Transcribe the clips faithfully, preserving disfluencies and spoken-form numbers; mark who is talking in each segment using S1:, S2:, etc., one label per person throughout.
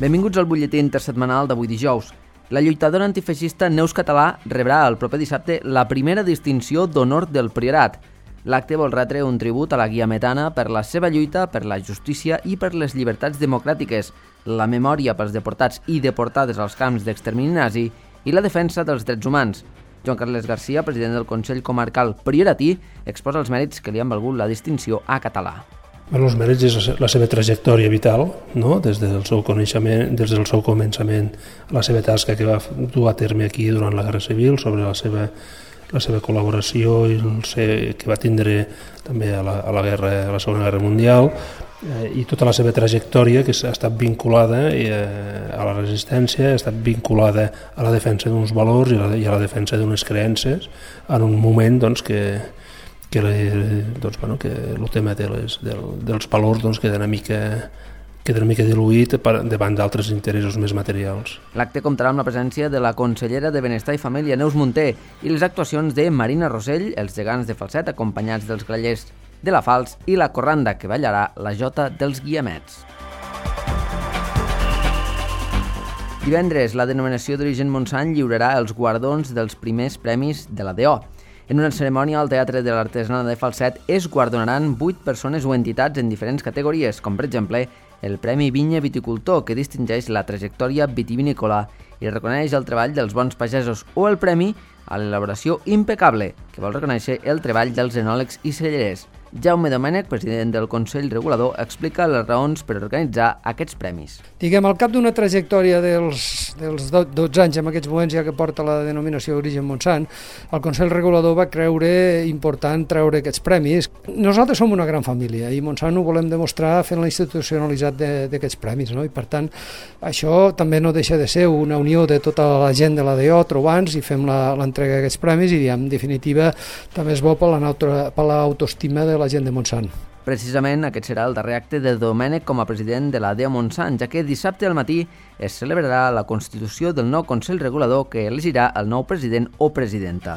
S1: Benvinguts al butlletí intersetmanal d'avui dijous. La lluitadora antifeixista Neus Català rebrà el proper dissabte la primera distinció d'honor del Priorat. L'acte vol retre un tribut a la guia metana per la seva lluita per la justícia i per les llibertats democràtiques, la memòria pels deportats i deportades als camps d'extermini nazi i la defensa dels drets humans. Joan Carles Garcia, president del Consell Comarcal Prioratí, exposa els mèrits que li han valgut la distinció a Català.
S2: Bueno, els mèrits és la seva trajectòria vital, no? des del seu coneixement, des del seu començament, la seva tasca que va dur a terme aquí durant la Guerra Civil, sobre la seva, la seva col·laboració i el ser, que va tindre també a la, a la, guerra, a la Segona Guerra Mundial, eh, i tota la seva trajectòria que ha estat vinculada eh, a la resistència, ha estat vinculada a la defensa d'uns valors i a la, i a la defensa d'unes creences en un moment doncs, que que, doncs, bueno, que el tema de les, del, dels valors doncs, queda una mica, queda una mica diluït per, davant d'altres interessos més materials.
S1: L'acte comptarà amb la presència de la consellera de Benestar i Família, Neus Munté, i les actuacions de Marina Rossell, els gegants de falset, acompanyats dels grallers de la Falç, i la corranda, que ballarà la jota dels Guiamets. Divendres, la denominació d'origen Montsant lliurarà els guardons dels primers premis de la D O. En una cerimònia al Teatre de l'Artesana de Falset es guardonaran vuit persones o entitats en diferents categories, com per exemple el Premi Vinya Viticultor, que distingeix la trajectòria vitivinícola i reconeix el treball dels bons pagesos, o el Premi a l'Elaboració Impecable, que vol reconèixer el treball dels enòlegs i cellerers. Jaume Domènech, president del Consell Regulador, explica les raons per organitzar aquests premis.
S3: Diguem, al cap d'una trajectòria dels, dels dotze anys, en aquests moments ja que porta la denominació d'origen Montsant, el Consell Regulador va creure important treure aquests premis. Nosaltres som una gran família i Montsant ho volem demostrar fent la institucionalitat d'aquests premis, no? I per tant, això també no deixa de ser una unió de tota la gent de la D O, trobants, i fem l'entrega d'aquests premis i, en definitiva, també és bo per l'autoestima de la gent de Montsant.
S1: Precisament aquest serà el darrer acte de Domènech com a president de la D O Montsant, ja que dissabte al matí es celebrarà la constitució del nou Consell Regulador que elegirà el nou president o presidenta.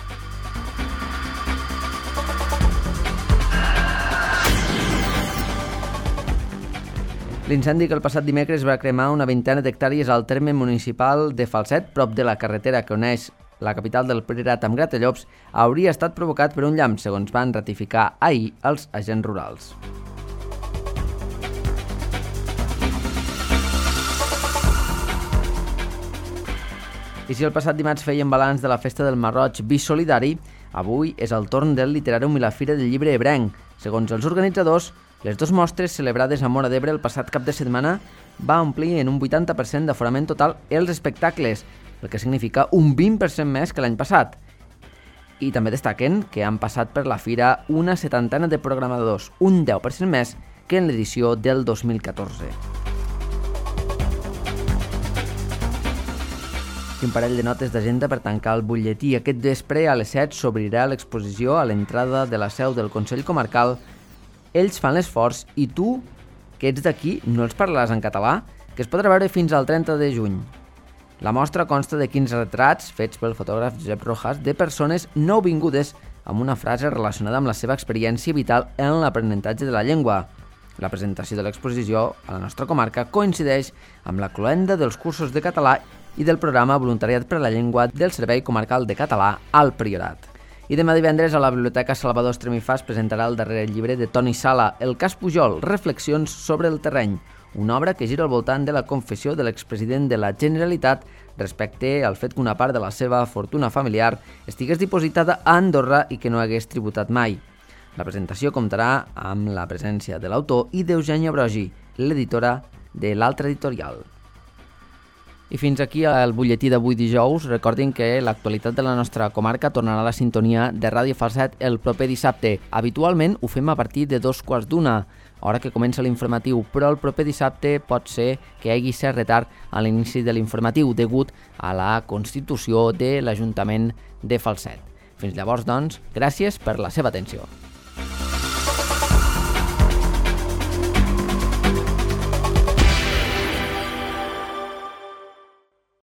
S1: L'incendi que el passat dimecres va cremar una vintena d'hectàrees al terme municipal de Falset, prop de la carretera que uneix la capital del Priorat amb Gratallops, hauria estat provocat per un llamp, segons van ratificar ahir els agents rurals. I si el passat dimarts feien balanç de la festa del Marroig Bisolidari, avui és el torn del Literàrium i la Fira del Llibre Ebrenc. Segons els organitzadors, les dues mostres celebrades a Móra d'Ebre el passat cap de setmana va omplir en un vuitanta per cent d'aforament total els espectacles, el que significa un vint per cent més que l'any passat. I també destaquen que han passat per la fira una setantena de programadors, un deu per cent més que en l'edició del dos mil catorze. I un parell de notes d'agenda per tancar el butlletí. Aquest vespre a les set s'obrirà l'exposició a l'entrada de la seu del Consell Comarcal Ells fan l'esforç i tu, que ets d'aquí, no els parlaràs en català, que es podrà veure fins al trenta de juny. La mostra consta de quinze retrats fets pel fotògraf Josep Rojas de persones nouvingudes amb una frase relacionada amb la seva experiència vital en l'aprenentatge de la llengua. La presentació de l'exposició a la nostra comarca coincideix amb la cloenda dels cursos de català i del programa Voluntariat per la Llengua del Servei Comarcal de Català al Priorat. I demà divendres a la Biblioteca Salvador Estremifà es presentarà el darrer llibre de Toni Sala, El cas Pujol, reflexions sobre el terreny, una obra que gira al voltant de la confessió de l'expresident de la Generalitat respecte al fet que una part de la seva fortuna familiar estigués dipositada a Andorra i que no hagués tributat mai. La presentació comptarà amb la presència de l'autor i d'Eugènia Brogi, l'editora de l'Altra Editorial. I fins aquí el butlletí d'avui dijous. Recordin que l'actualitat de la nostra comarca tornarà a la sintonia de Ràdio Falset el proper dissabte. Habitualment ho fem a partir de dos quarts d'una, hora que comença l'informatiu, però el proper dissabte pot ser que hi hagi cert retard a l'inici de l'informatiu degut a la constitució de l'Ajuntament de Falset. Fins llavors, doncs, gràcies per la seva atenció.